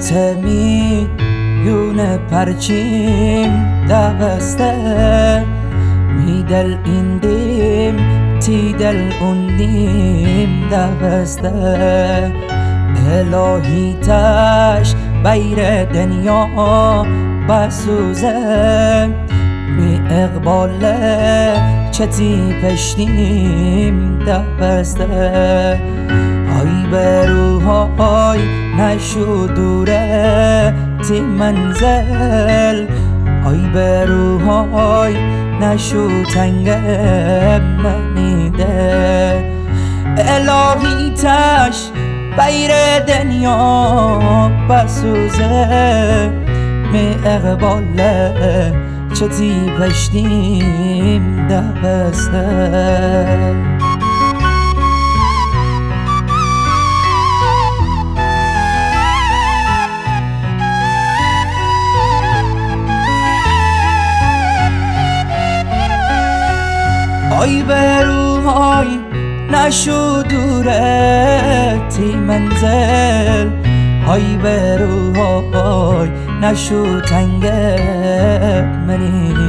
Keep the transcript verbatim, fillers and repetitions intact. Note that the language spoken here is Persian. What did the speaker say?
تمی یون پرچیم دبسته میدل این دیم تیدل اون دیم دبسته الهی تش بیر دنیا بسوزه می اقباله چتی پشتیم دبسته های بروهای نشو دوره تی منزل های بروهای نشو تنگه منیده الهی تش بیر دنیا بسوزه می اقباله چتی پشتیم دبسته ای بروهای نشو دوره تی منزل ای بروهای نشو تنگه منی